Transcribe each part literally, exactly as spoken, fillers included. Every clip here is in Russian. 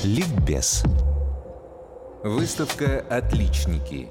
Ликбез. Выставка «Отличники».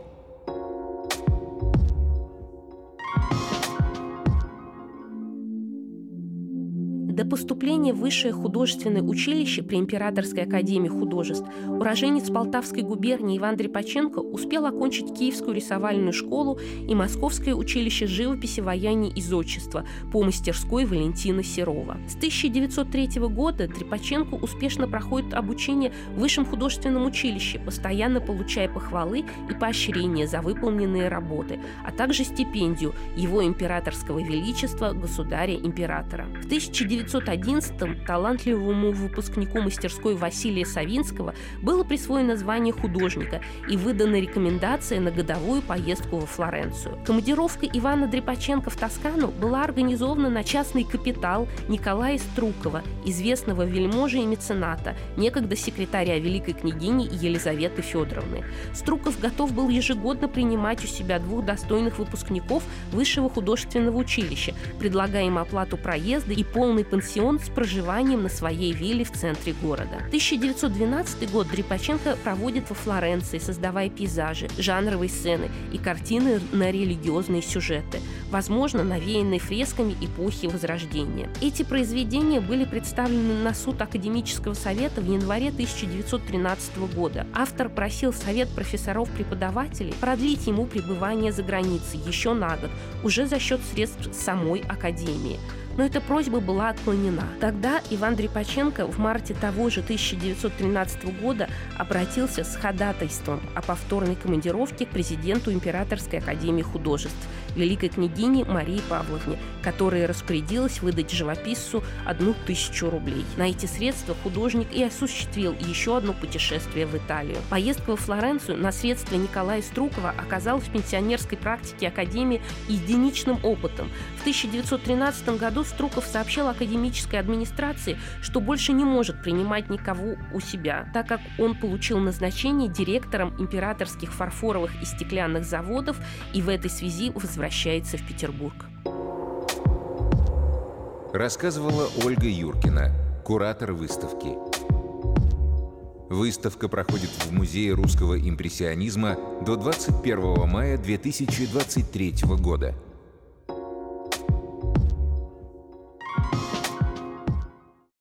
До поступления в Высшее художественное училище при Императорской академии художеств уроженец Полтавской губернии Иван Дрипаченко успел окончить Киевскую рисовальную школу и Московское училище живописи, ваяния и зодчества по мастерской Валентина Серова. С тысяча девятьсот третьего года Дрипаченко успешно проходит обучение в Высшем художественном училище, постоянно получая похвалы и поощрения за выполненные работы, а также стипендию Его Императорского Величества Государя-Императора. В тысяча девятьсот одиннадцатом талантливому выпускнику мастерской Василия Савинского было присвоено звание художника и выдана рекомендация на годовую поездку во Флоренцию. Командировка Ивана Дрипаченко в Тоскану была организована на частный капитал Николая Струкова, известного вельможи и мецената, некогда секретаря великой княгини Елизаветы Федоровны. Струков готов был ежегодно принимать у себя двух достойных выпускников Высшего художественного училища, предлагая им оплату проезда и полный пансион с проживанием на своей вилле в центре города. тысяча девятьсот двенадцатый год Дрипаченко проводит во Флоренции, создавая пейзажи, жанровые сцены и картины на религиозные сюжеты, возможно, навеянные фресками эпохи Возрождения. Эти произведения были представлены на суд Академического совета в январе тысяча девятьсот тринадцатого года. Автор просил совет профессоров-преподавателей продлить ему пребывание за границей еще на год, уже за счет средств самой Академии. Но эта просьба была отклонена. Тогда Иван Дрипаченко в марте того же тысяча девятьсот тринадцатого года обратился с ходатайством о повторной командировке к президенту Императорской академии художеств, великой княгине Марии Павловне, которая распорядилась выдать живописцу одну тысячу рублей. На эти средства художник и осуществил еще одно путешествие в Италию. Поездка во Флоренцию на средства Николая Струкова оказалась в пенсионерской практике академии единичным опытом. В тысяча девятьсот тринадцатом году Струков сообщил академической администрации, что больше не может принимать никого у себя, так как он получил назначение директором императорских фарфоровых и стеклянных заводов и в этой связи возвращается в Петербург. Рассказывала Ольга Юркина, куратор выставки. Выставка проходит в Музее русского импрессионизма до двадцать первого мая две тысячи двадцать третьего года.